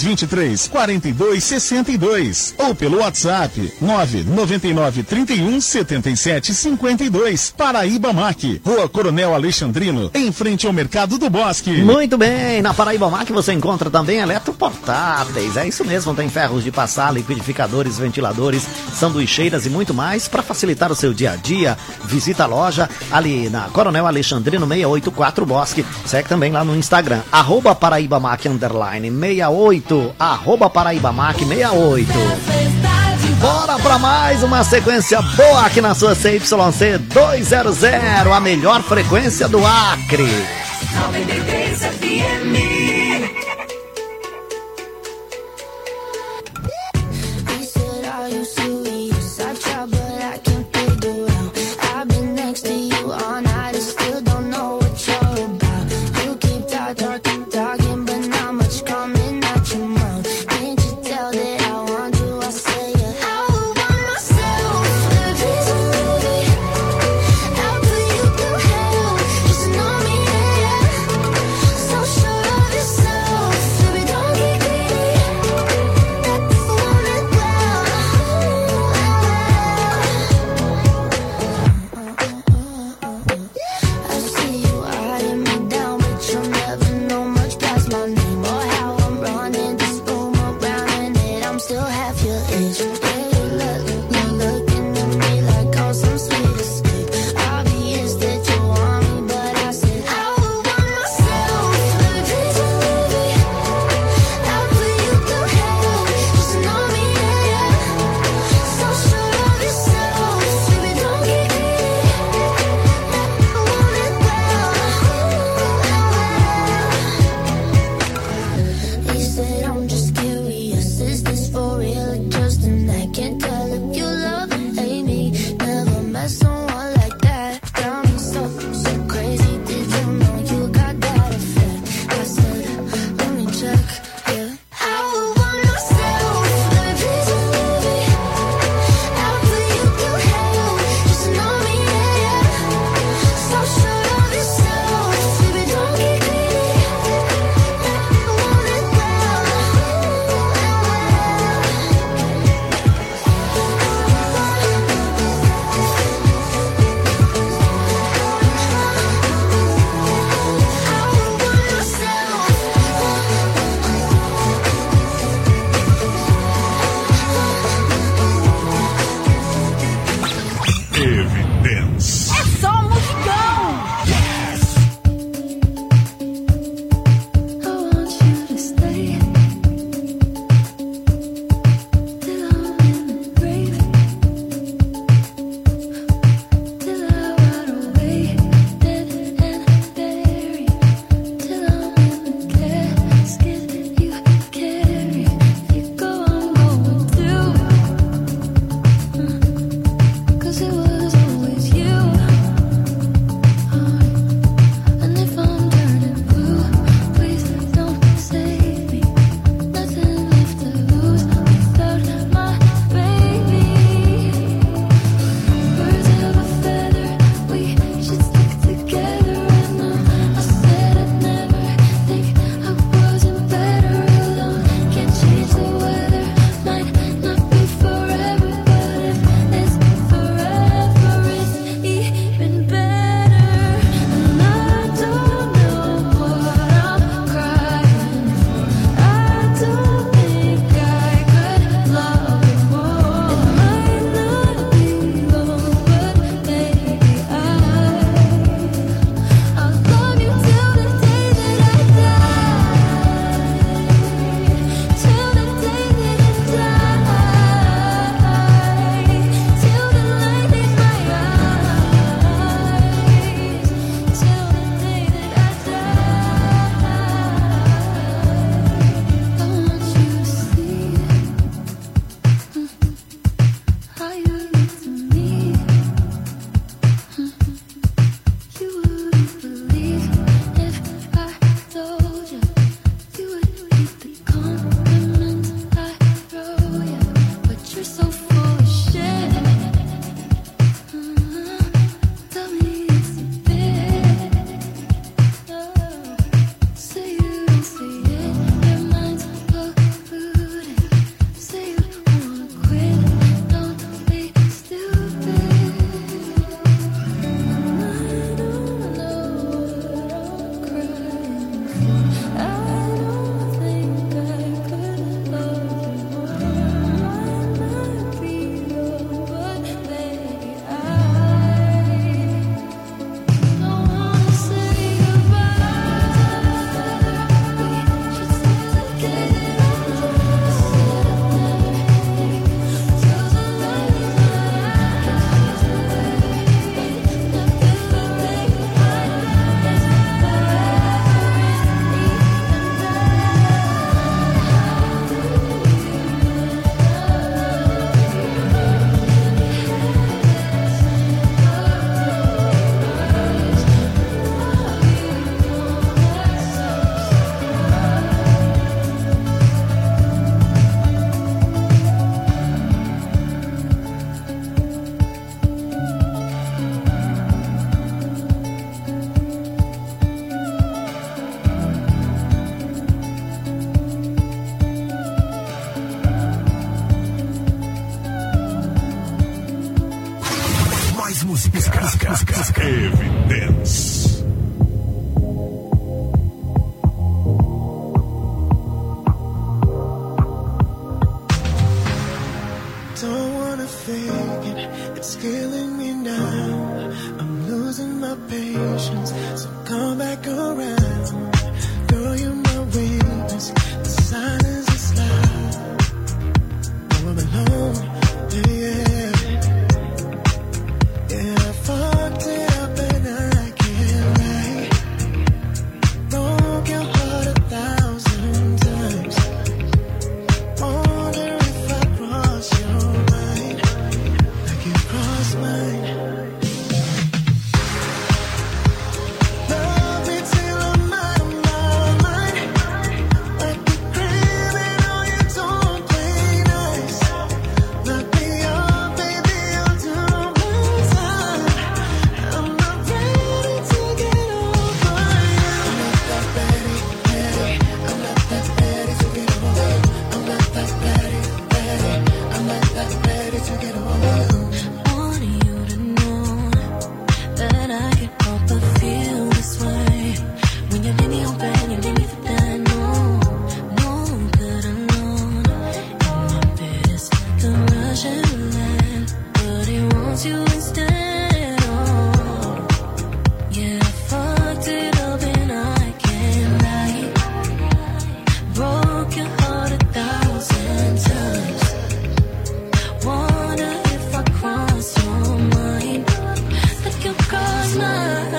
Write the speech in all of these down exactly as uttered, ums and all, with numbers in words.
vinte e três, quarenta e dois, sessenta e dois ou pelo WhatsApp nove nove nove, trinta e um, setenta e sete, cinquenta e dois. Paraíba Mac, Rua Coronel Alexandrino, em frente ao Mercado do Bosque. Muito bem, na Paraíba Mac você encontra também eletroportáteis, é isso mesmo, tem ferros de passar, liquidificadores, ventiladores, sanduicheiras e muito mais para facilitar o seu dia a dia. Visita a loja ali na Coronel Alexandrino seiscentos e oitenta e quatro Bosque, segue também lá no Instagram, arroba Paraíba Mac underline sessenta e oito. Arroba Paraíba Mac sessenta e oito. Bora pra mais uma sequência boa aqui na sua C Y C duzentos, a melhor frequência do Acre. noventa e três F M. Sure músicas. Evidence. Don't wanna fake it, it's killing me now. I'm losing my patience, so come back around. Girl, you're my weakness, the silence is loud. Now I'm alone, yeah. Yeah, I fucked it up and I can't lie. Broke your heart a thousand times. Wonder if I cross your mind, like you crossed mine. Love me till I'm out of my mind. Like the craving on you, don't play nice. Knock me off, baby, I'll do my time. I'm not ready to get over you. I'm not that ready, ready. I'm not that ready to get over you. I'm not that ready, ready. I'm not that ready to get over you. Want you to know that I can't help but feel this way. When you leave me open, you leave me for dead. No, no good alone. In my bed it's like a Russian land, but he wants you instead. Oh, yeah, I fucked it up and I can't lie. Broke your heart a thousand times. Wonder if I cross your mind, like you cross mine.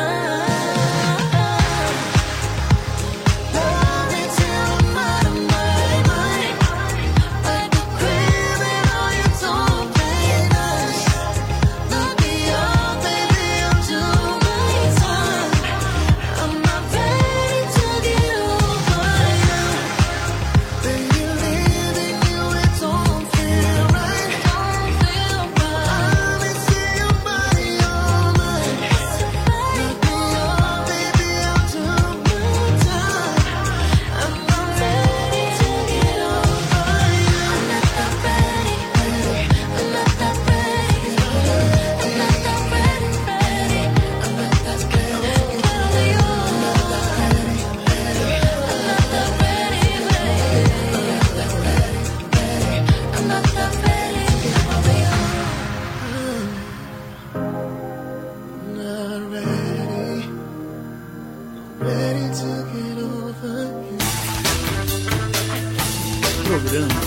Love me till I'm out of my mind. Like a craving on you, don't play nice. Knock me off, baby, I'll do my time. I'm not ready to get over you. Baby, leaving you, it don't feel right. Don't feel right. I miss your body all night. Knock me off, baby, I'll do my time. I'm not ready to get over you. I'm not that ready, ready. I'm not that ready, ready. I'm not that ready, ready. I'm not that ready. Get over you. I'm not that ready, ready. I'm not that ready, ready. I'm not that ready to get over you. Not ready. Ready to get over you. Programa.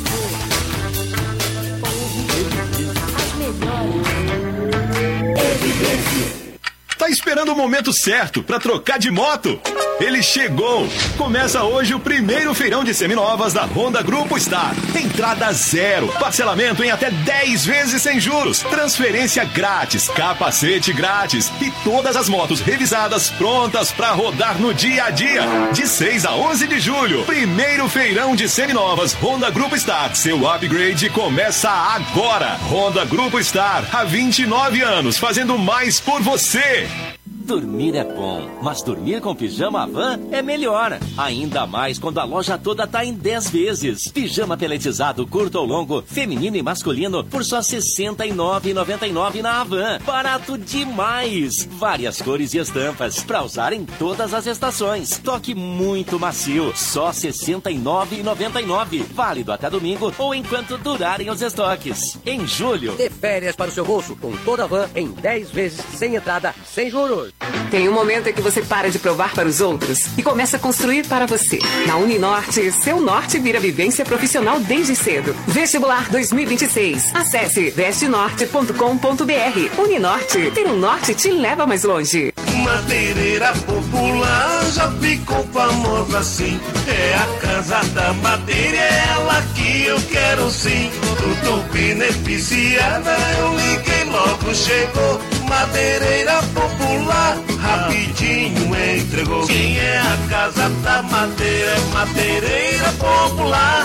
Tá esperando o momento certo pra trocar de moto? Ele chegou! Começa hoje o primeiro feirão de seminovas da Honda Grupo Star. Entrada zero, parcelamento em até dez vezes sem juros, transferência grátis, capacete grátis e todas as motos revisadas prontas pra rodar no dia a dia. De seis a onze de julho, primeiro feirão de seminovas Honda Grupo Star. Seu upgrade começa agora. Honda Grupo Star, há vinte e nove anos, fazendo mais por você. Dormir é bom, mas dormir com pijama Havan é melhor. Ainda mais quando a loja toda tá em dez vezes. Pijama peletizado curto ou longo, feminino e masculino por só sessenta e nove reais e noventa e nove centavos na Havan. Barato demais! Várias cores e estampas pra usar em todas as estações. Toque muito macio, só sessenta e nove reais e noventa e nove centavos. Válido até domingo ou enquanto durarem os estoques. Em julho, Dê férias para o seu bolso com toda a van em dez vezes sem entrada, sem juros. Tem um momento em que você para de provar para os outros e começa a construir para você. Na Uninorte, seu norte vira vivência profissional desde cedo. Vestibular dois mil e vinte e seis. Acesse veste norte ponto com ponto b r. Uninorte, ter um norte te leva mais longe. Madeireira popular já ficou famosa assim. É a casa da madeira, é ela que eu quero sim. Tudo beneficiada, eu liguei logo, chegou. Madeireira popular, rapidinho entregou. Quem é a casa da madeira? É madeireira popular.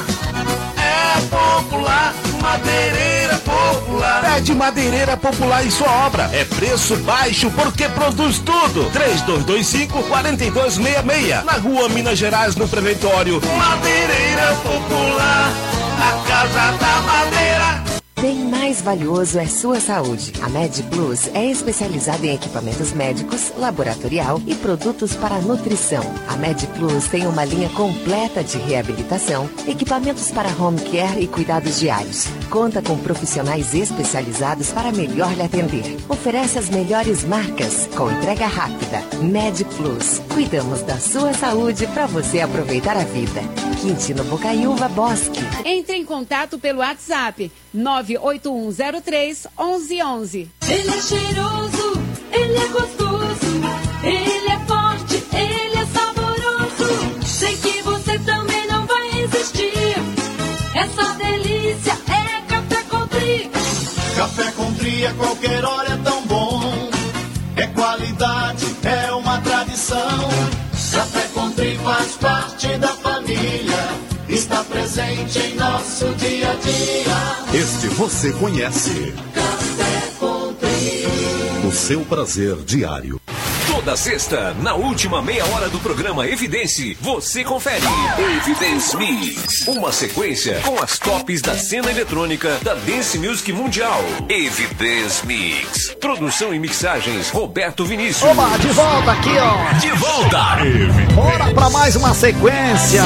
É popular, madeireira popular. Pede Madeireira Popular em sua obra. É preço baixo porque produz tudo. três dois dois cinco, quatro dois seis seis. Na rua Minas Gerais, no Preventório. Madeireira Popular, a casa da madeira. Bem mais valioso é sua saúde. A Med Plus é especializada em equipamentos médicos, laboratorial e produtos para nutrição. A Med Plus tem uma linha completa de reabilitação, equipamentos para home care e cuidados diários. Conta com profissionais especializados para melhor lhe atender. Oferece as melhores marcas com entrega rápida. Med Plus. Cuidamos da sua saúde para você aproveitar a vida. Quintino Bocaiúva Bosque. Entre em contato pelo WhatsApp nove oito um zero três um um um um. Ele é cheiroso, ele é gostoso, ele é forte, ele é saboroso. Sei que você também não vai resistir. Essa delícia é Café Country. Café Country a qualquer hora é tão bom. É qualidade, é uma tradição. Café Country faz parte da família. Está presente em nosso dia a dia. Este você conhece. Café Country. O seu prazer diário. Toda sexta, na última meia hora do programa Evidence, você confere Evidence Mix, uma sequência com as tops da cena eletrônica da Dance Music Mundial. Evidence Mix, produção e mixagens Roberto Vinícius. Oba, de volta aqui, ó. De volta. Bora pra mais uma sequência.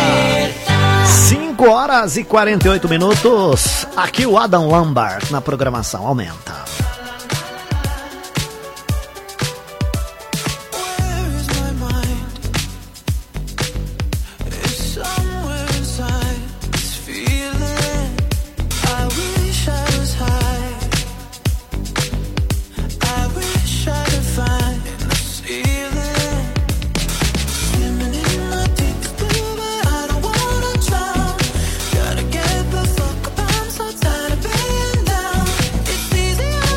cinco horas e quarenta e oito minutos. Aqui o Adam Lambert na programação. Aumenta. Gotta get the fuck up, I'm so tired of being down. It's easy.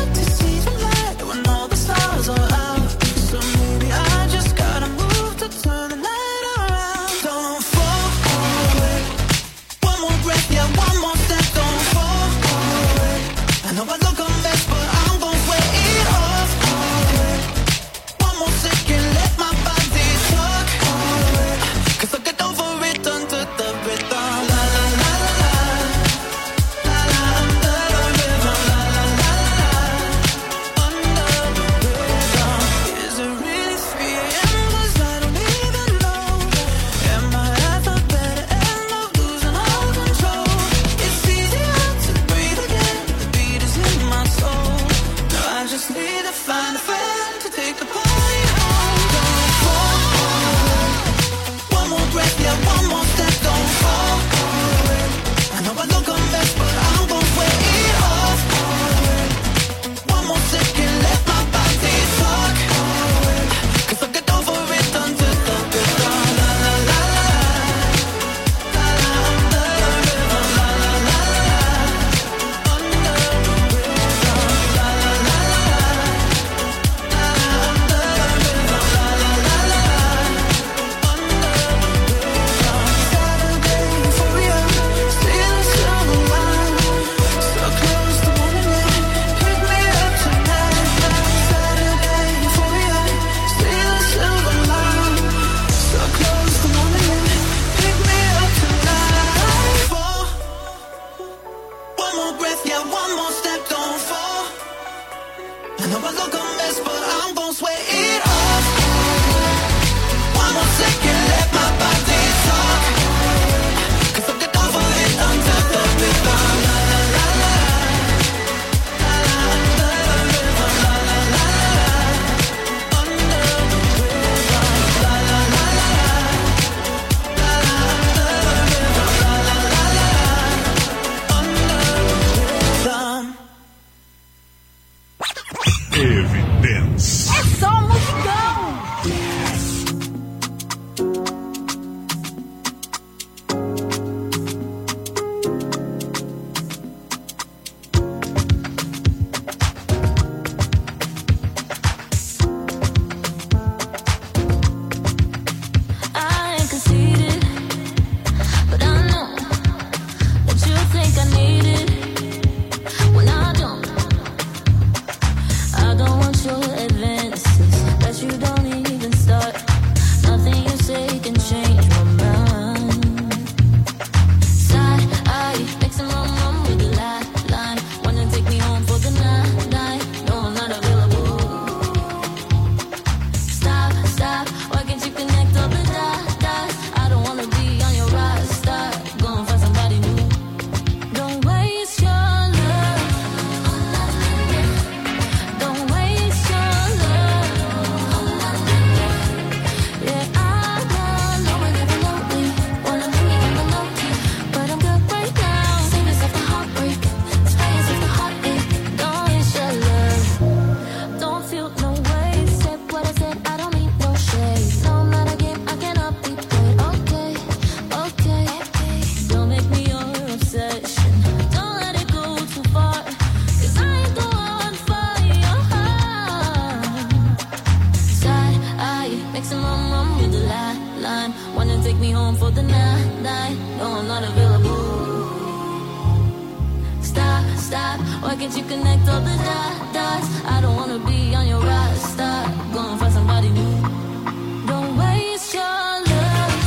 Why can't you connect all the dots? dots? I don't wanna be on your roster. Going for somebody new. Don't waste your love.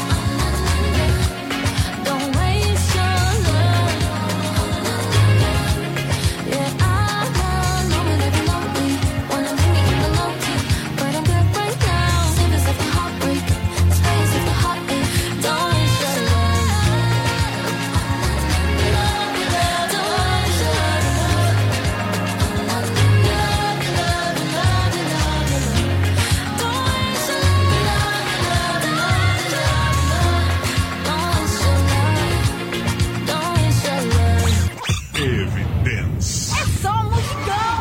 Don't waste your love. Yeah, I know me living lonely. Wanna leave me in the low key, but I'm good right now. Save yourself the heartbreak, spare yourself the heartache. Don't waste your love. Don't waste your Evidência. É só musicão.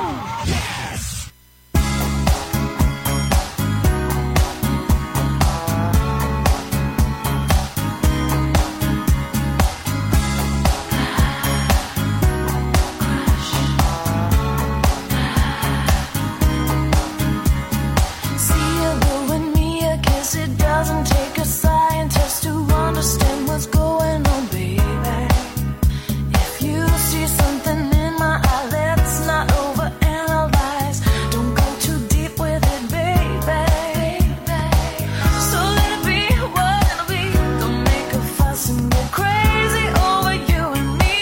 See you with me, I guess it doesn't take a scientist to understand what's going on, baby. If you see something in my eye, let's not overanalyze. Don't go too deep with it, baby. So let it be what it'll be. Don't make a fuss and get crazy over you and me.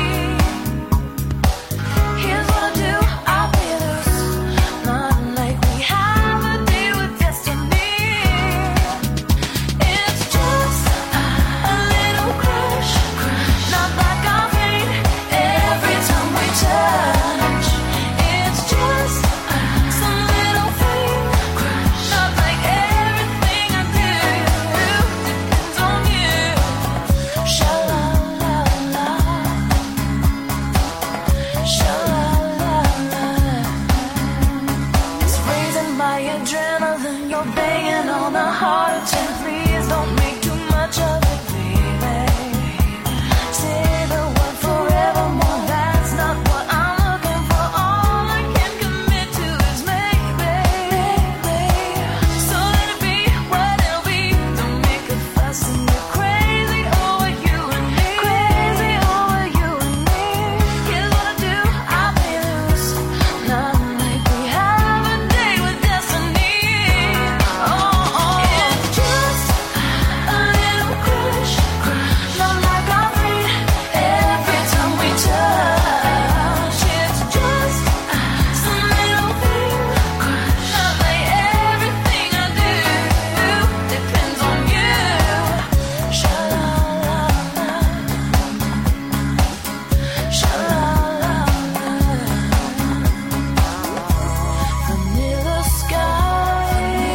Here's what I do, I'll be loose. Not like we have a deal with destiny. It's just a little crush, not like I faint every time we touch. It's just some little thing, not like everything I do depends on you. Sha la la la, sha la la la. It's raising my adrenaline, you're banging on a heart attack. Please don't make too much of it, baby. Say the word forevermore, that's not what I'm looking for. All I can commit to is maybe. So let it be what it'll be. Don't make a fuss and get crazy over you and me. Crazy over you and me. Here's what I do, I'll be loose. Not like we have a day with destiny. Oh, oh. It's just a little crush, not like I faint every time we touch. It's just some little thing, not like everything I do depends on you. Sha la la la, sha la la la. Vanilla sky,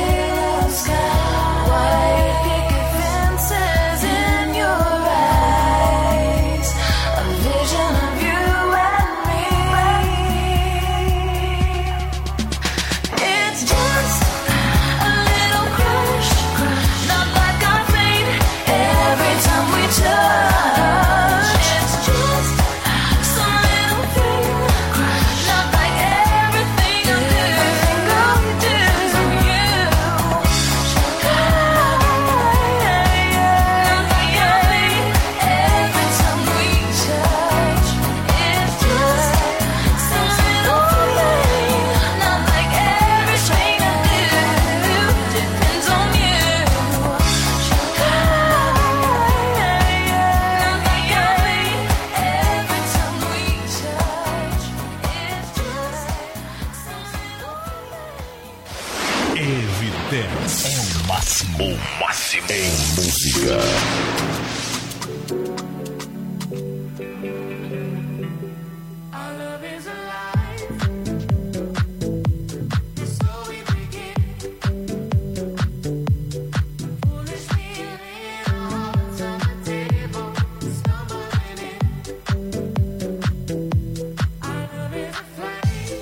white picket fences in your eyes, a vision of you and me. It's just a little crush, not like I faint every time we touch. It's just some little thing, not like everything I do. Everything I do is on you. Not like I faint every time we touch. It's just some little thing, not like everything I do depends on you. Not like I faint every time we touch. It's just Evidência. É o máximo. O máximo em música. Our love is alive. So we begin. Foolish feeling, hearts on the table, stumbling in. Our love is a flame,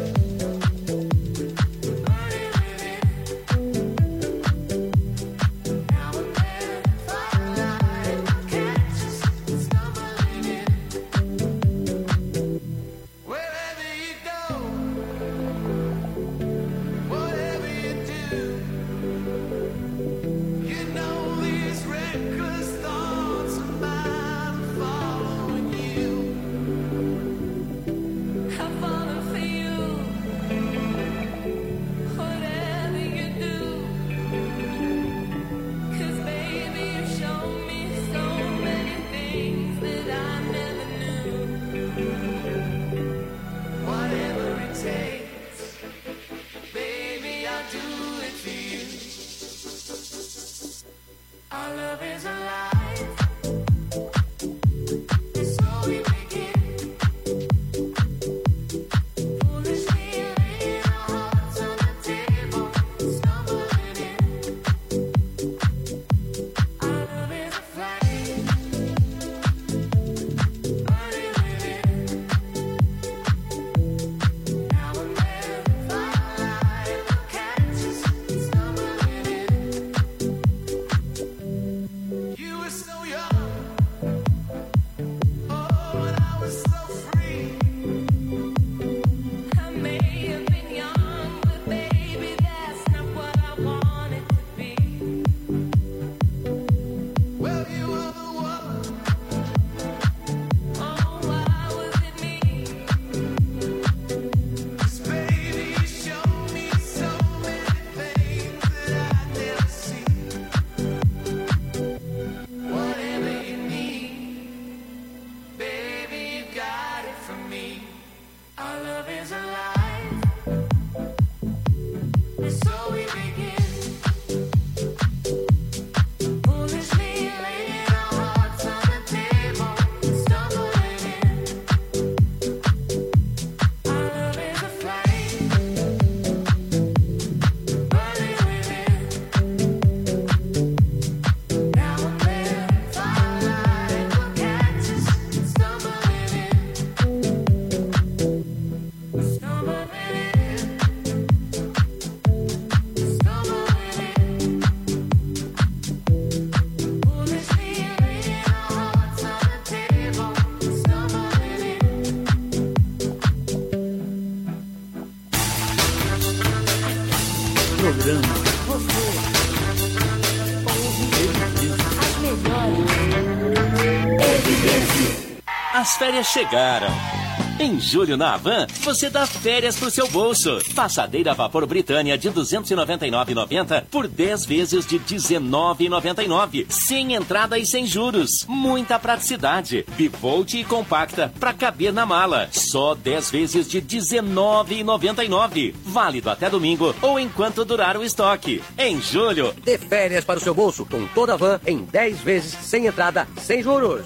burning within. Now and then, firelight. Our love is alive. And so we begin. Foolishly laying our hearts on the table, stumbling in. Our love is a flame, burning within. Now and then, firelight will catch us, stumbling in. Stumbling in. Stumbling in. Foolishly laying our hearts on the table, stumbling in. Programa. As férias chegaram. Em julho na Havan, você dá férias pro seu bolso. Passadeira a vapor Britânia de duzentos e noventa e nove reais e noventa centavos por dez vezes de dezenove reais e noventa e nove centavos. Sem entrada e sem juros. Muita praticidade. Bivolt e compacta pra caber na mala. Só dez vezes de dezenove reais e noventa e nove centavos. Válido até domingo ou enquanto durar o estoque. Em julho, Dê férias para o seu bolso com toda a van em dez vezes sem entrada, sem juros.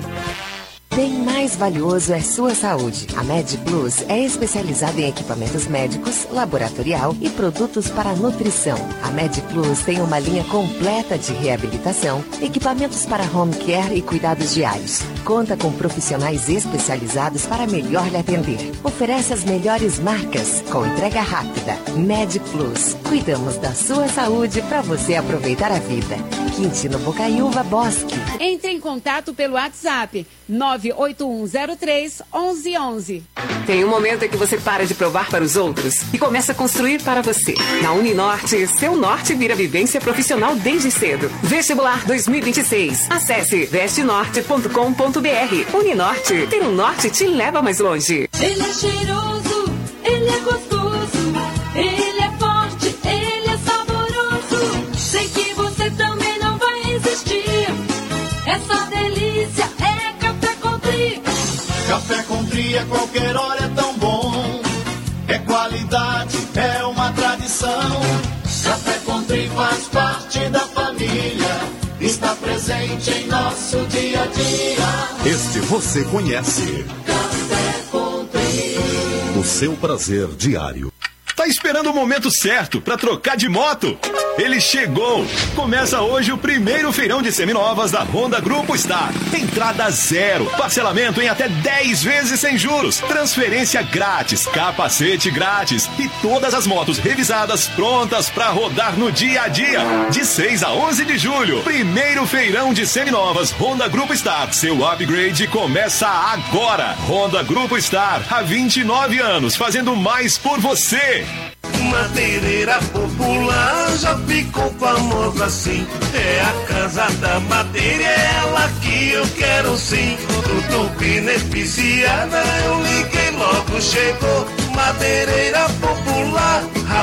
Bem mais valioso é sua saúde. A MedPlus é especializada em equipamentos médicos, laboratorial e produtos para nutrição. A MedPlus tem uma linha completa de reabilitação, equipamentos para home care e cuidados diários. Conta com profissionais especializados para melhor lhe atender. Oferece as melhores marcas com entrega rápida. MedPlus. Cuidamos da sua saúde para você aproveitar a vida. Quintino Bocaiúva Bosque. Entre em contato pelo WhatsApp nove oito um zero três um um um um. Tem um momento em que você para de provar para os outros e começa a construir para você. Na Uninorte, seu norte vira vivência profissional desde cedo. Vestibular dois mil e vinte e seis. Acesse veste norte ponto com ponto br. Uninorte, ter um norte te leva mais longe. Ele é cheiroso, ele é gostoso, ele é forte, ele é saboroso. Sei que você também não vai resistir. Essa delícia é Café Country. Café Country a qualquer hora é tão bom. É qualidade, é uma tradição. Café Country faz parte da família. Está presente em nosso dia a dia. Este você conhece. Café Country. O seu prazer diário. Tá esperando o momento certo para trocar de moto? Ele chegou! Começa hoje o primeiro feirão de seminovas da Honda Grupo Star. Entrada zero, parcelamento em até dez vezes sem juros, transferência grátis, capacete grátis e todas as motos revisadas prontas para rodar no dia a dia. De seis a onze de julho, primeiro feirão de seminovas Honda Grupo Star. Seu upgrade começa agora. Honda Grupo Star, há vinte e nove anos, fazendo mais por você. Madeireira popular já ficou famosa assim. É a casa da madeira, é ela que eu quero sim. Tudo beneficiada, eu liguei logo, chegou. Madeireira popular,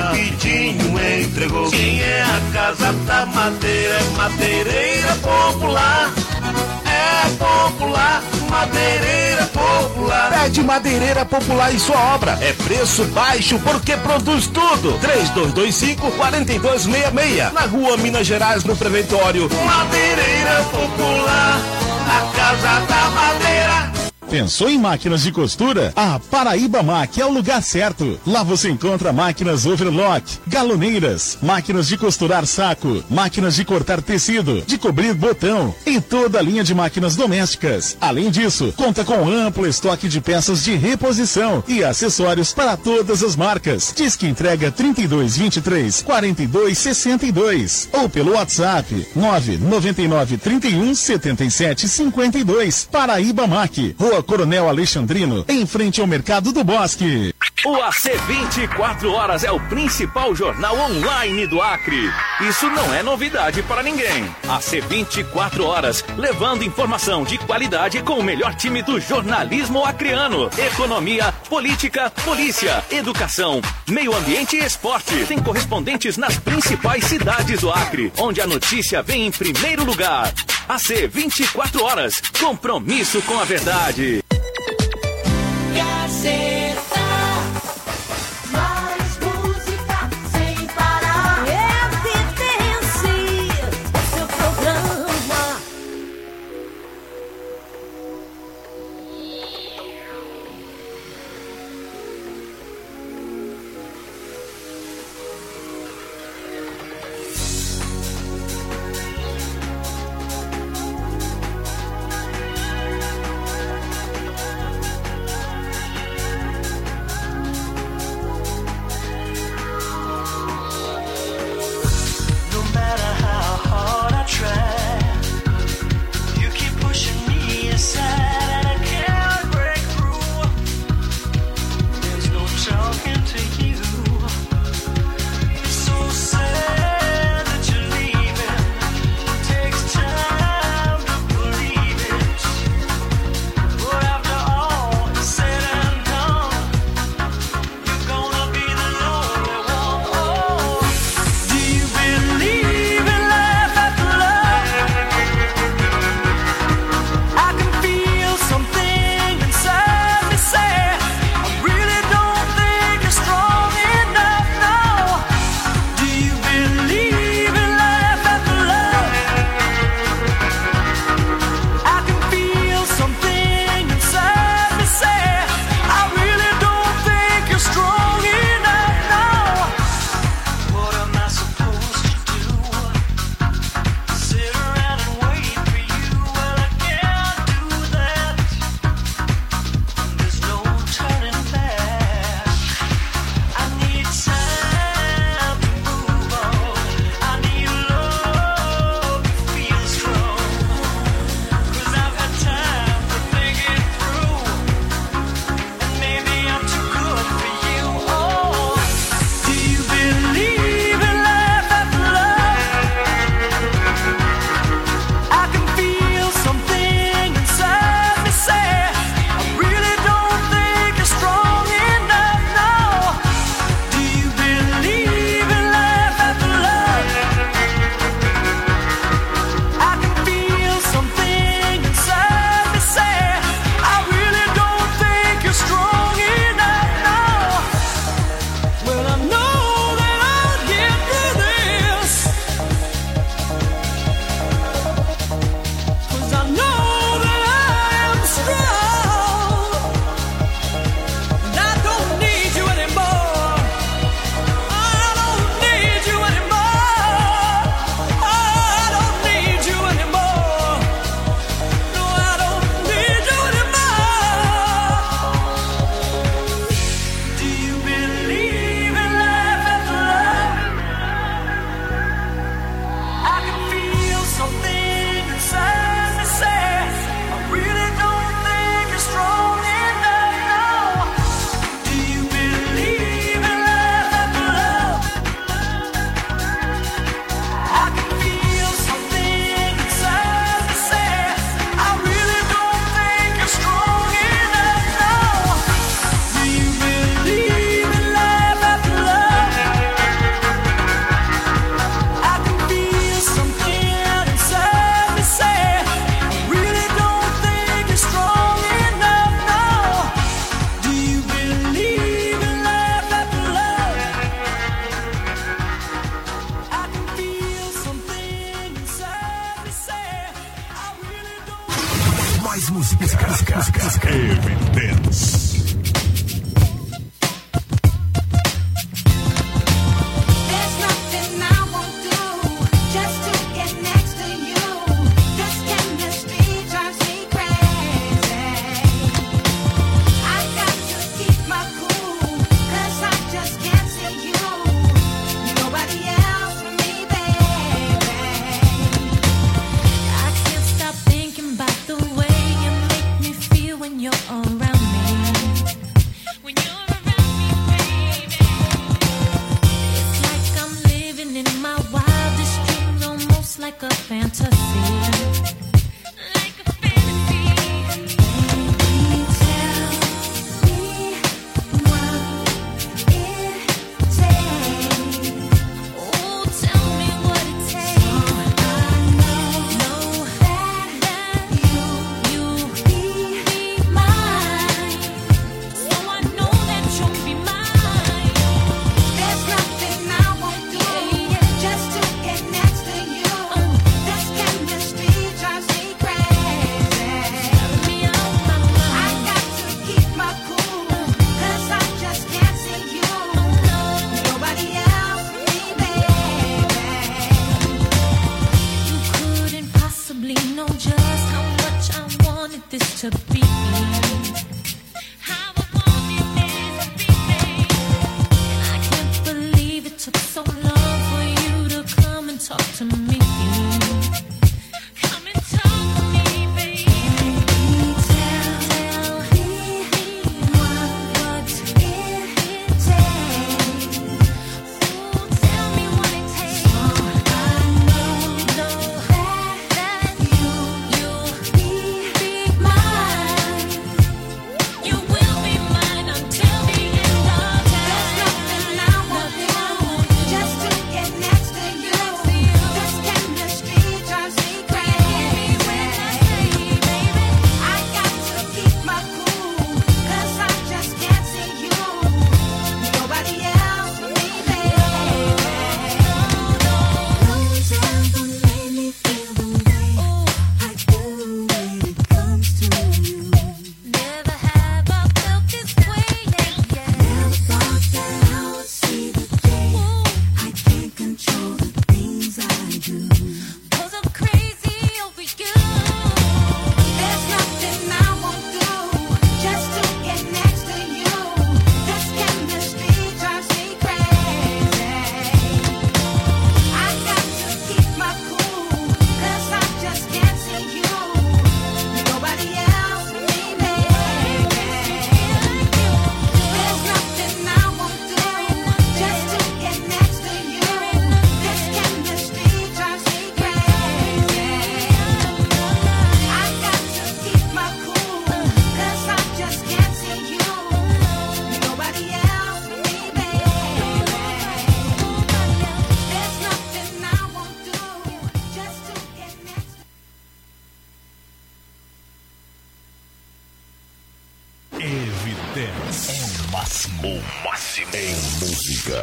rapidinho entregou. Quem é a casa da madeira? É madeireira popular. É popular, madeireira popular. Pede Madeireira Popular em sua obra. É preço baixo porque produz tudo. três dois dois cinco, quatro dois seis seis. Na rua Minas Gerais, no Preventório. Madeireira popular, a casa da madeira. Pensou em máquinas de costura? A Paraíba Mac é o lugar certo. Lá você encontra máquinas overlock, galoneiras, máquinas de costurar saco, máquinas de cortar tecido, de cobrir botão e toda a linha de máquinas domésticas. Além disso, conta com amplo estoque de peças de reposição e acessórios para todas as marcas. Diz que entrega trinta e dois, vinte e três, quarenta e dois, sessenta e dois ou pelo WhatsApp nove nove nove, trinta e um, setenta e sete, cinquenta e dois. Paraíba Mac, Rua Coronel Alexandrino, em frente ao Mercado do Bosque. O A C vinte e quatro horas é o principal jornal online do Acre. Isso não é novidade para ninguém. A C vinte e quatro horas, levando informação de qualidade com o melhor time do jornalismo acreano. Economia, política, polícia, educação, meio ambiente e esporte. Tem correspondentes nas principais cidades do Acre, onde a notícia vem em primeiro lugar. A C vinte e quatro horas, compromisso com a verdade. Gazeta. música. Evidência. There's nothing I won't do just to get next to you. This chemistry drives me crazy. I got to keep my cool, 'cause I just can't see you. Nobody else for me, baby. I can't stop thinking about the way you make me feel when you're around me. When you're around me, baby. It's like I'm living in my wildest dreams, almost like a fantasy. Like a fantasy. Baby, tell me what it takes. Oh, tell me what it takes. So I know that you, you be mine. So I know that you'll be mine. There's nothing I won't do just to get next to you. This chemistry drives me crazy. Me out my mind. I got to keep my cool, 'cause I just can't see you. Nobody else for me, baby. You couldn't possibly know just how much I wanted this to be. How I wanted this to be, baby. I can't believe it took so long for you to come and talk to me. Come and talk to me, baby. Tell me what it takes. Oh, tell me what it takes. So I know that you, you be mine. You will be mine until the end of time. There's nothing I won't do just to get next to you. This chemistry drives me crazy. I got to keep my cool, 'cause I just can't see you. Nobody else for me, baby. Those hands don't make me feel the way I do when it comes to you. Never have I felt this way, yeah, yeah. Never thought that I would see the day I can't control the things I do. 'Cause I'm crazy over you. There's nothing I won't do just to get next to you. This chemistry drives me crazy. I got to keep my cool, 'cause I just can't see you. Nobody else for me, baby. There's nothing I won't do just to get next to you. This chemistry drives me crazy. I got to keep my cool, 'cause I just can't see you. Nobody else for me, baby. There's nothing I won't do just to get next to Evidência. É o máximo. O máximo em música.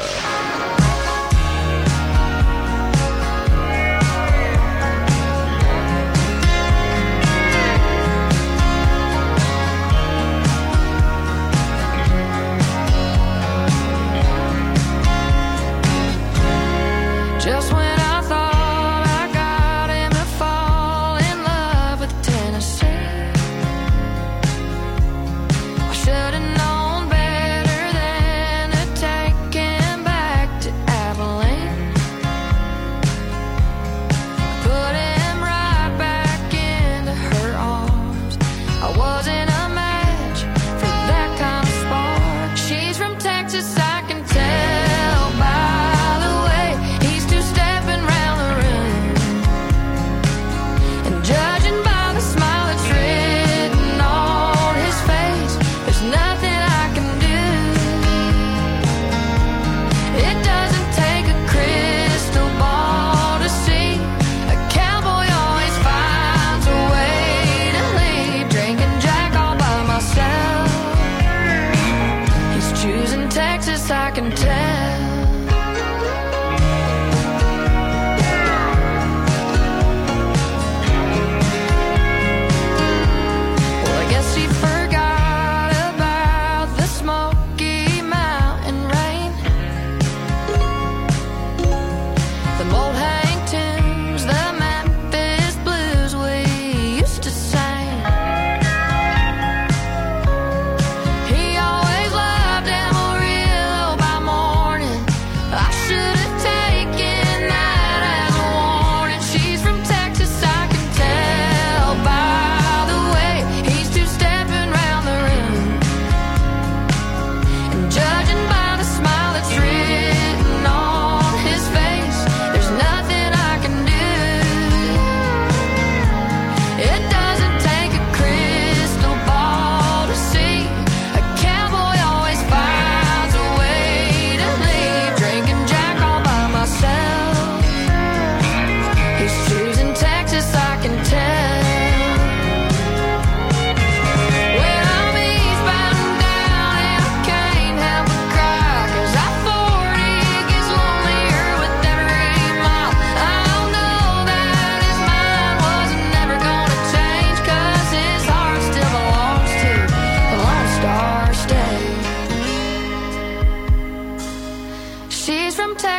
Just when I thought I got him to fall in love with Tennessee, I should have known better than to take him back to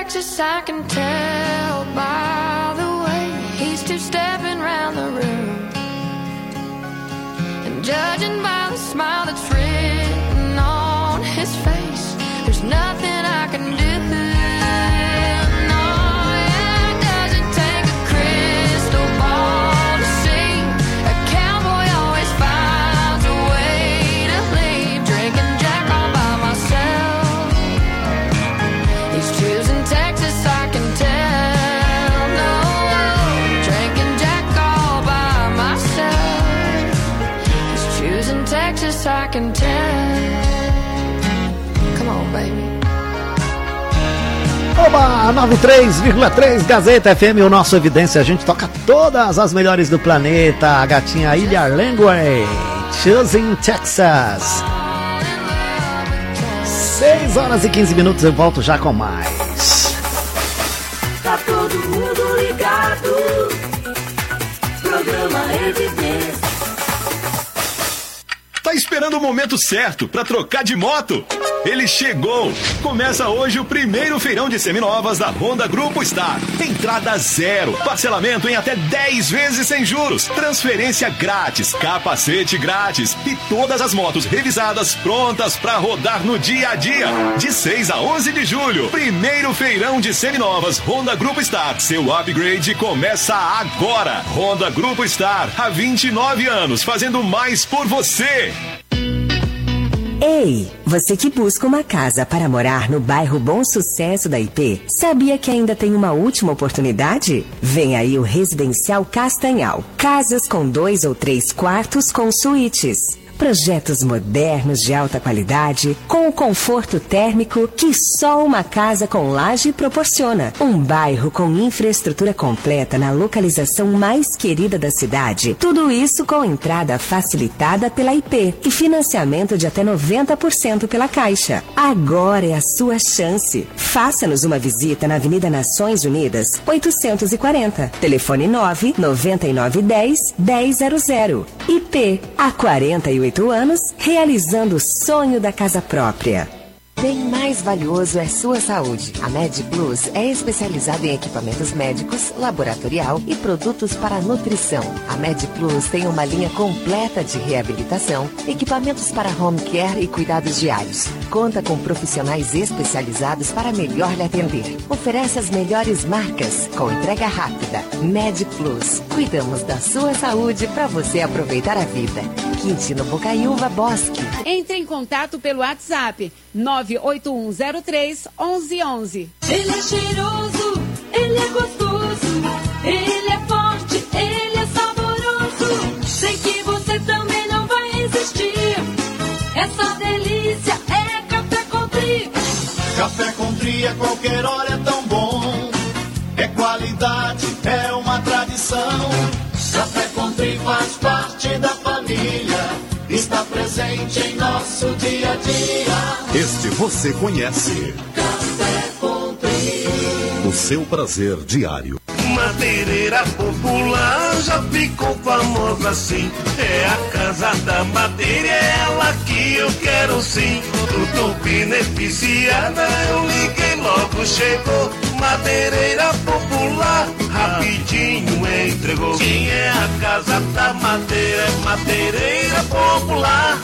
Texas, I can tell by the way he's two-stepping round the room. And judging by the smile that's written on his face, there's nothing I can do. No, it doesn't take a crystal ball to see. A cowboy always finds a way to leave. Drinking Jack all by myself. He's choosing Texas, I can tell. No, drinking Jack all by myself. He's choosing Texas, I can tell. Come on, baby. Oba, noventa e três vírgula três Gazeta F M, o nosso Evidência. A gente toca todas as melhores do planeta. A gatinha Ilha Language, Choosing Texas. seis horas e quinze minutos, eu volto já com mais. Tá todo mundo ligado. Programa Evidência. Tá esperando o momento certo pra trocar de moto? Ele chegou! Começa hoje o primeiro feirão de seminovas da Honda Grupo Star. Entrada zero, parcelamento em até dez vezes sem juros, transferência grátis, capacete grátis e todas as motos revisadas prontas pra rodar no dia a dia. De seis a onze de julho, primeiro feirão de seminovas Honda Grupo Star. Seu upgrade começa agora. Honda Grupo Star, há vinte e nove anos, fazendo mais por você. Ei, você que busca uma casa para morar no bairro Bom Sucesso da I P, sabia que ainda tem uma última oportunidade? Vem aí o Residencial Castanhal. Casas com dois ou três quartos com suítes. Projetos modernos de alta qualidade, com o conforto térmico que só uma casa com laje proporciona. Um bairro com infraestrutura completa na localização mais querida da cidade. Tudo isso com entrada facilitada pela I P e financiamento de até noventa por cento pela Caixa. Agora é a sua chance. Faça-nos uma visita na Avenida Nações Unidas, oitocentos e quarenta. Telefone nove nove nove um zero um zero zero zero. I P, há quarenta e oito anos, realizando o sonho da casa própria. Bem mais valioso é sua saúde. A Med Plus é especializada em equipamentos médicos, laboratorial e produtos para nutrição. A Med Plus tem uma linha completa de reabilitação, equipamentos para home care e cuidados diários. Conta com profissionais especializados para melhor lhe atender. Oferece as melhores marcas com entrega rápida. Med Plus. Cuidamos da sua saúde para você aproveitar a vida. Quintino Bocaiúva Bosque. Entre em contato pelo WhatsApp nove oito um zero três um um um um. Ele é cheiroso, ele é gostoso, ele é forte, ele é saboroso. Sei que você também não vai resistir. Essa delícia é Café Country. Café Country a qualquer hora é tão bom. É qualidade, é uma tradição. Café Country faz parte da família. Está presente em nosso dia a dia. Este você conhece. Café Country. O seu prazer diário. Madeireira popular já ficou famosa assim. É a casa da madeira, é ela que eu quero sim. Tudo beneficiada, eu liguei logo, chegou. Madeireira popular, rapidinho entregou. Quem é a casa da madeira? É madeireira popular.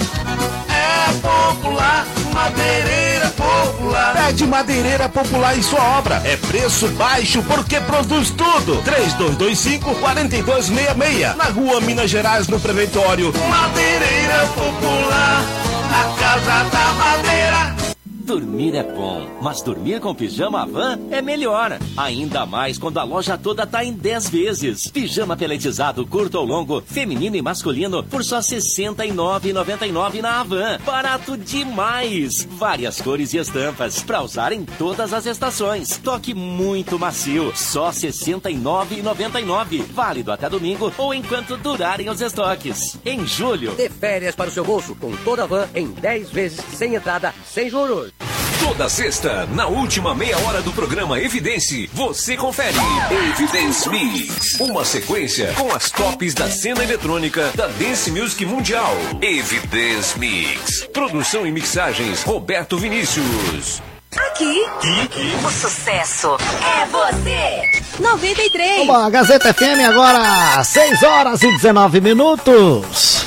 É popular, madeireira popular. Pede Madeireira Popular em sua obra. É preço baixo porque produz tudo. três dois dois cinco, quatro dois seis seis. Na rua Minas Gerais, no Preventório. Madeireira popular, a casa da madeira. Dormir é bom, mas dormir com pijama Havan é melhor. Ainda mais quando a loja toda tá em dez vezes. Pijama peletizado curto ou longo, feminino e masculino por só sessenta e nove reais e noventa e nove centavos na Havan. Barato demais! Várias cores e estampas pra usar em todas as estações. Toque muito macio, só sessenta e nove reais e noventa e nove centavos. Válido até domingo ou enquanto durarem os estoques. Em julho, dê férias para o seu bolso com toda a Havan em dez vezes sem entrada, sem juros. Toda sexta, na última meia hora do programa Evidência, você confere Evidence Mix, uma sequência com as tops da cena eletrônica da Dance Music Mundial. Evidence Mix, produção e mixagens Roberto Vinícius. I Aqui, o sucesso é você. noventa e três. Vamos lá, Gazeta F M agora, seis horas e dezenove minutos.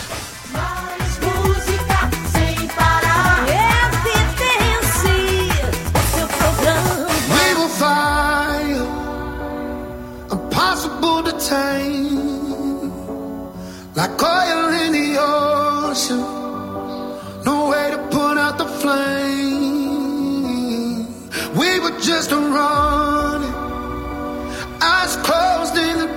We will find impossible to tame, like oil in the ocean. No way to put out the flame. We were just running, eyes closed in the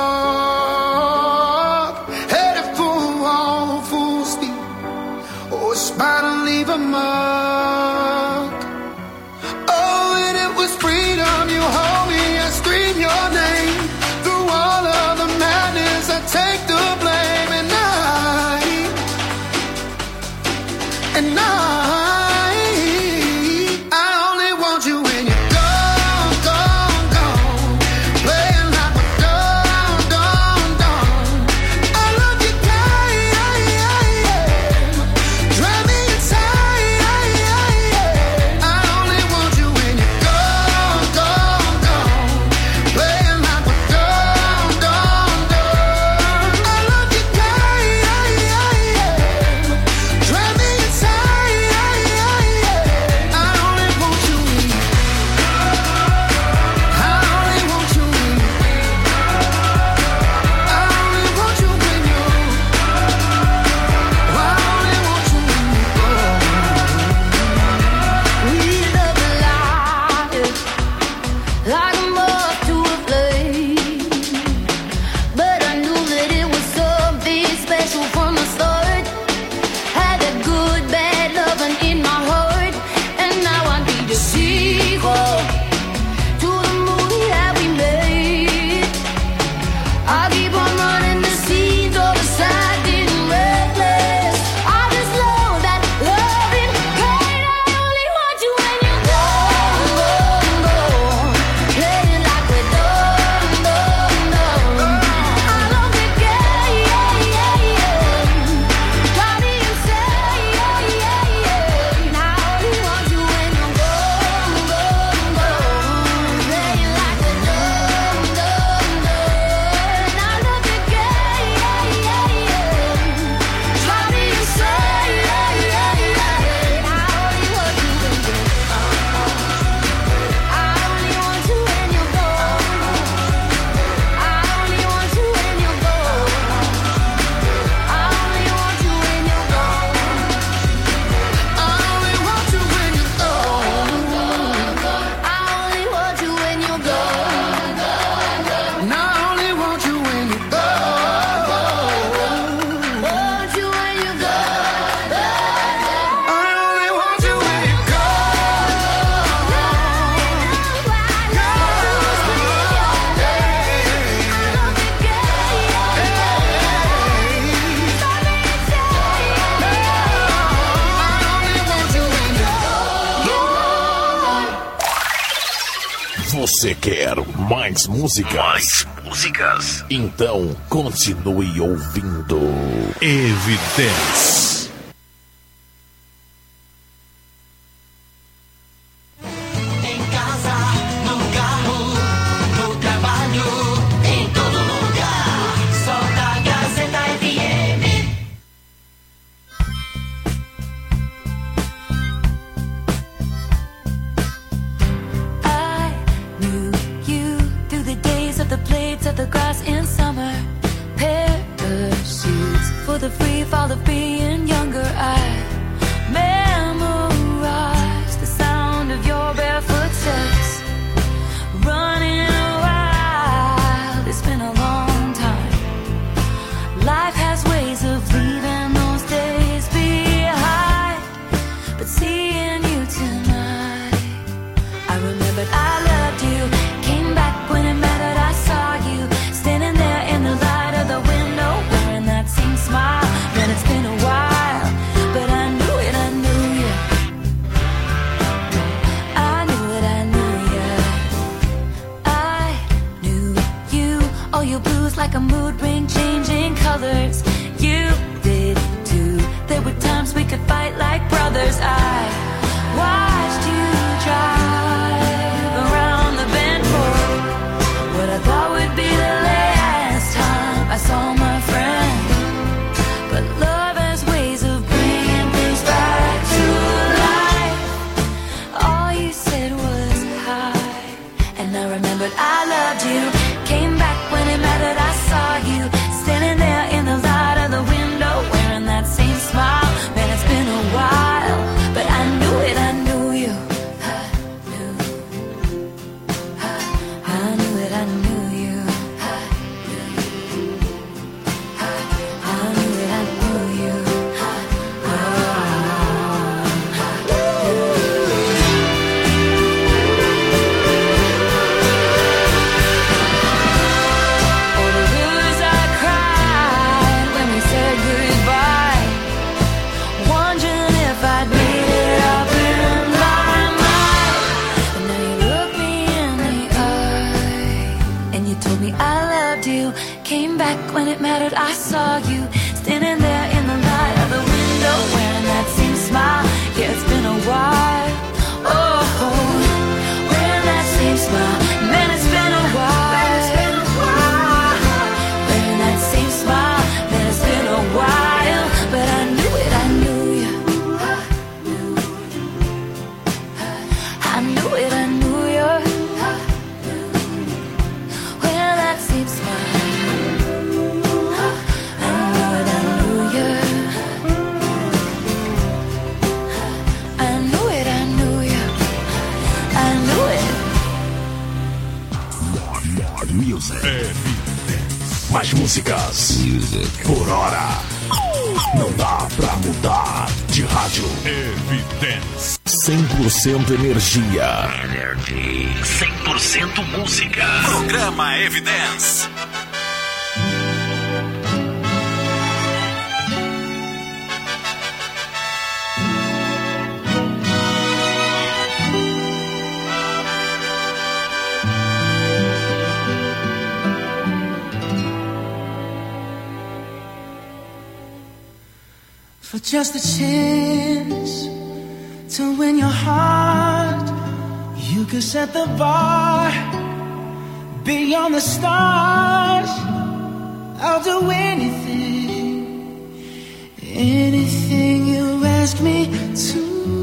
dark, headed for a wall full speed. Oh, it's about to leave a mark. Oh, and it was freedom. You hold me, I scream your name. Through all of the madness, I take the blame. And I, and I, I only want you when you're gone, gone, gone. Playing like we're done, done, done. I love you, God. Drive me inside. I only want you when you're gone, gone, gone. Playing like we're done, done, done. I love you, God. Drive me inside. I only want you when you. I only want you when you. I only want you when you. I only want you when you go. We love life like a moth to a flame, but I knew that it was something special from the start. Had that good, bad loving in my heart, and now I need a sequel to the movie that we made. I keep on running the scenes of the sad and reckless. I just love that loving pain. I only want you when you're gone, gone, gone. Playing like we're done, done, done. I love the game, got me insane. I only want you when you're gone, gone, gone. Playing like we're done, done, done. I love the game, got me insane. I only want you when you're I only want you when you're gone. I only want you when you're gone. I only want you when you're gone. I only want you when you're gone. I only want you when you're gone. And I only want you when you're gone. Want you when you're gone. I only want you when you're Você quer mais músicas? Mais músicas. Então continue ouvindo Evidência. Em casa, no carro, no trabalho, em todo lugar. Só da Gazeta F M. I knew you through the days of the blades of the grass in summer. Parachutes for the free fall of being when it mattered. I saw you standing there in the light of the window, wearing that same smile. Yeah, it's been a while. Oh, wearing that same smile. Man, it's been a while. Wearing that same smile. Man, it's been a while. But I knew it, I knew you. I knew it, I knew you. Wearing that same smile. Music. Mais músicas. Music. Por hora. Não dá pra mudar de rádio. Evidence. cem por cento energia. Energy. cem por cento música. Programa Evidence. For just a chance to win your heart, you could set the bar beyond the stars. I'll do anything, anything you ask me to.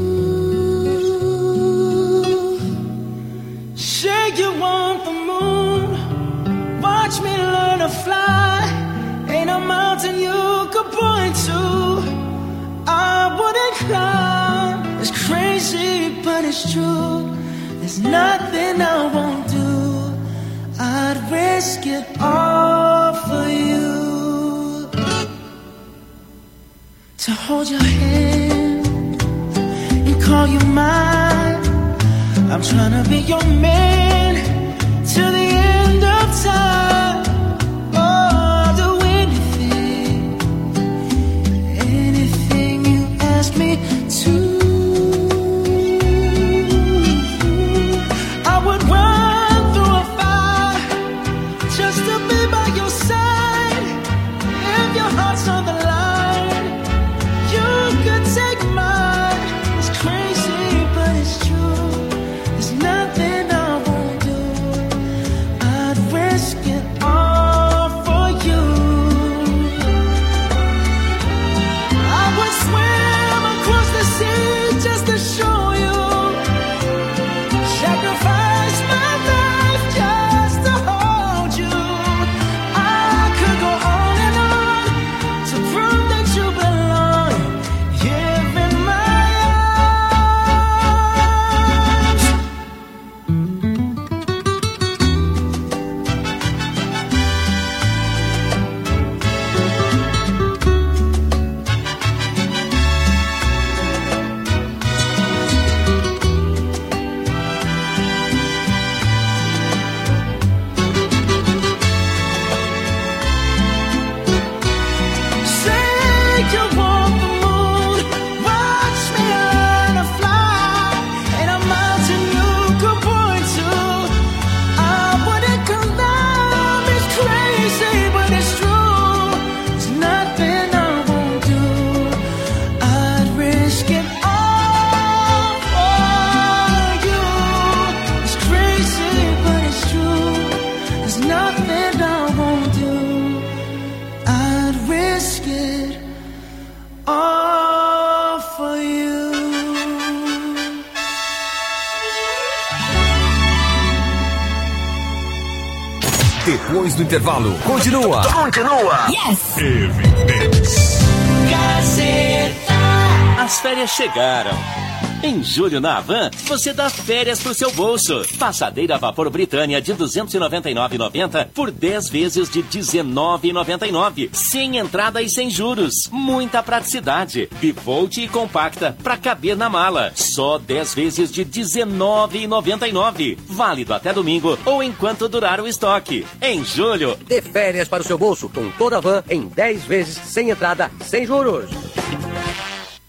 Say you want the moon, watch me learn to fly. Ain't a mountain you could point to I wouldn't climb. It's crazy, but it's true. There's nothing I won't do. I'd risk it all for you. To hold your hand and call you mine. I'm trying to be your man till the end of time. Oh, I'll do anything, anything you ask me to. I would run through a fire just to be by your side. If your heart's on the line, you could take mine. It's crazy, but it's true. There's nothing I won't do. I'd risk it all for you. I would swim across the sea just to show you. Sacrifice my life just to hold you. I could go on and on to prove that you belong here in my arms. Say you want the moon, watch me learn to fly. Ain't a mountain you could point to I wouldn't climb. It's crazy, but it's true. There's nothing I won't do. I'd risk it all for you. It's crazy, but it's true. There's nothing I won't do. I'd risk it all for you. Depois do intervalo, continua. Continua. Yes! Evidence. As férias chegaram. Em julho na Havan, você dá férias pro seu bolso. Passadeira a vapor Britânia de duzentos e noventa e nove reais e noventa centavos por dez vezes de dezenove reais e noventa e nove centavos. Sem entrada e sem juros. Muita praticidade. Bivolt e compacta pra caber na mala. Só dez vezes de dezenove reais e noventa e nove centavos. Válido até domingo ou enquanto durar o estoque. Em julho, Dê férias para o seu bolso com toda a van em dez vezes sem entrada, sem juros.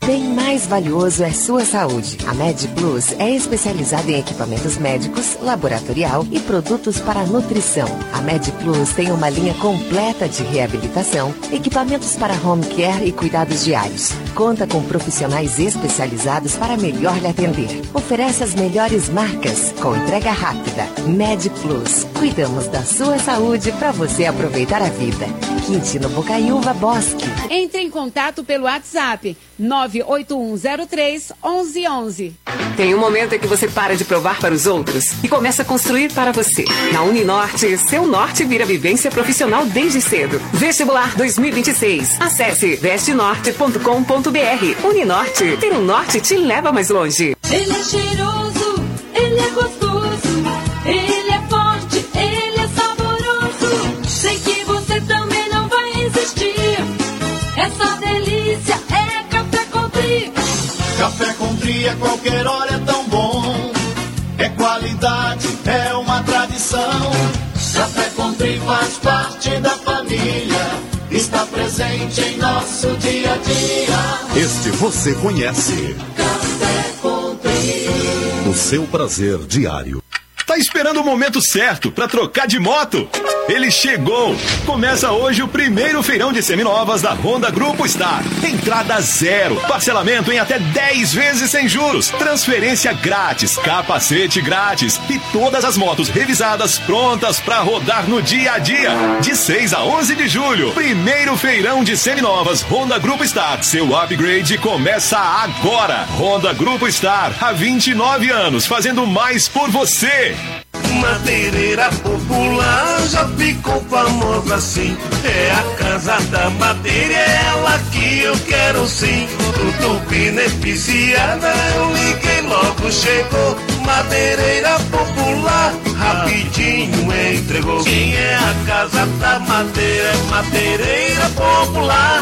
bem mais valioso é sua saúde. A Med Plus é especializada em equipamentos médicos, laboratorial e produtos para nutrição. A Med Plus tem uma linha completa de reabilitação, equipamentos para home care e cuidados diários. Conta com profissionais especializados para melhor lhe atender. Oferece as melhores marcas com entrega rápida. Med Plus. Cuidamos da sua saúde para você aproveitar a vida. Quintino Bocaiúva Bosque. Entre em contato pelo WhatsApp nove oito um zero três onze onze. Tem um momento em que você para de provar para os outros e começa a construir para você. Na Uninorte, seu norte vira vivência profissional desde cedo. Vestibular dois mil e vinte e seis. Acesse veste norte ponto com ponto br. Uninorte, ter um norte te leva mais longe. Ele é cheiroso, ele é gostoso, ele é forte, ele é saboroso. Sei que você também não vai resistir. Essa delícia é Café Country. Café Country a qualquer hora é tão bom. É qualidade, é uma tradição. Café Country faz parte da família. Está presente em nosso dia a dia. Este você conhece. Café Country. O seu prazer diário. Tá esperando o momento certo para trocar de moto? Ele chegou! Começa hoje o primeiro feirão de seminovas da Honda Grupo Star. Entrada zero, parcelamento em até dez vezes sem juros, transferência grátis, capacete grátis e todas as motos revisadas prontas para rodar no dia a dia. De seis a onze de julho, primeiro feirão de seminovas Honda Grupo Star. Seu upgrade começa agora. Honda Grupo Star, há vinte e nove anos, fazendo mais por você. Madeireira popular já ficou famosa assim. É a casa da madeira, é ela que eu quero sim. Tudo beneficiada, eu liguei logo, chegou. Madeireira popular, rapidinho entregou. Quem é a casa da madeira? É madeireira popular.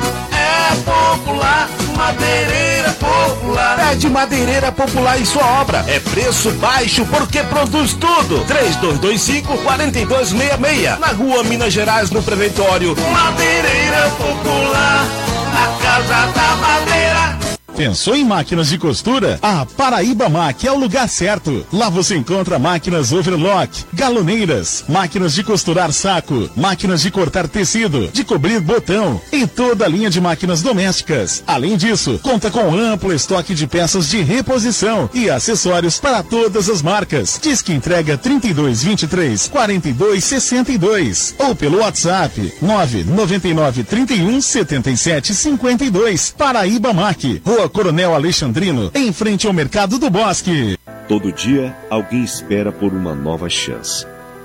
É popular, madeireira popular. Pede Madeireira Popular em sua obra. É preço baixo porque produz tudo. três dois dois cinco, quatro dois seis seis. Na rua Minas Gerais, no Preventório. Madeireira Popular, a casa da madeira. Pensou em máquinas de costura? A Paraíba Mac é o lugar certo. Lá você encontra máquinas overlock, galoneiras, máquinas de costurar saco, máquinas de cortar tecido, de cobrir botão e toda a linha de máquinas domésticas. Além disso, conta com amplo estoque de peças de reposição e acessórios para todas as marcas. Diz que entrega trinta e dois, vinte e três, quarenta e dois, sessenta e dois ou pelo WhatsApp nove nove nove, trinta e um, setenta e sete, cinquenta e dois. Paraíba Mac, Rua Coronel Alexandrino, em frente ao Mercado do Bosque. Todo dia, alguém espera por uma nova chance.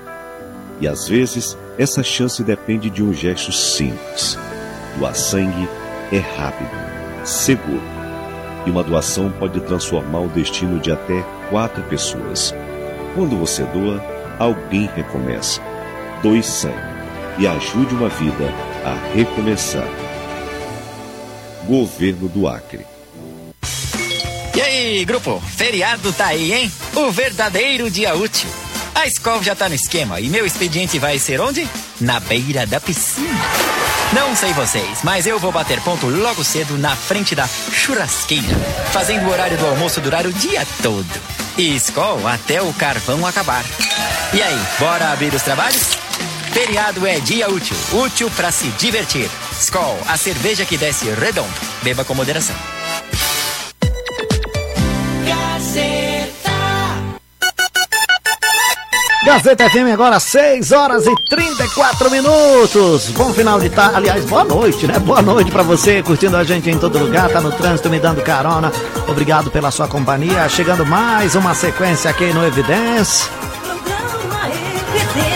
E às vezes, essa chance depende de um gesto simples. Doar sangue é rápido, seguro. E uma doação pode transformar o destino de até quatro pessoas. Quando você doa, alguém recomeça. Doe sangue e ajude uma vida a recomeçar. Governo do Acre. E aí, grupo, feriado tá aí, hein? O verdadeiro dia útil. A escola já tá no esquema e meu expediente vai ser onde? Na beira da piscina. Não sei vocês, mas eu vou bater ponto logo cedo na frente da churrasqueira, fazendo o horário do almoço durar o dia todo. E escola até o carvão acabar. E aí, bora abrir os trabalhos? Feriado é dia útil, útil pra se divertir. Skol, a cerveja que desce redondo. Beba com moderação. Gazeta F M agora seis horas e trinta e quatro minutos. Bom final de tarde, aliás, boa noite, né? Boa noite pra você, curtindo a gente em todo lugar, tá no trânsito, me dando carona. Obrigado pela sua companhia. Chegando mais uma sequência aqui no Evidência. Programa Evidência.